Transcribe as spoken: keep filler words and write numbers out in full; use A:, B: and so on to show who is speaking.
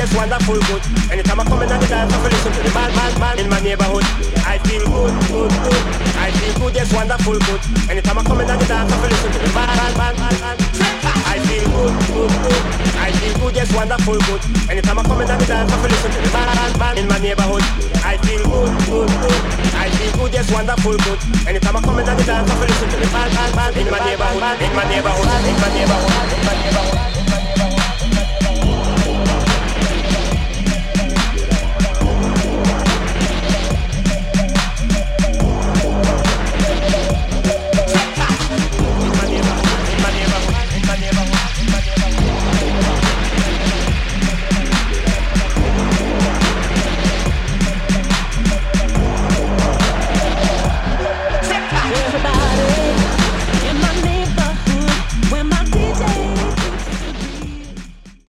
A: yes, wonderful, good. Anytime I come in at the dance, I feel listen to the bad, bad, bad in my neighborhood. I feel good, good, good. I feel good, yes, wonderful, good. Anytime I come in at the dance, I feel listen to the bad, bad, bad, bad, bad. I feel good, good, good. I feel good, yes, wonderful, good. Anytime I come in at the dance, I feel listen to the bad, bad, bad in my neighborhood. I feel good, good, good. I feel good, yes, wonderful, good. Anytime I come in at the dance, I feel listen to the bad, bad, bad in my neighborhood, in my neighborhood, in my neighborhood, in my neighborhood.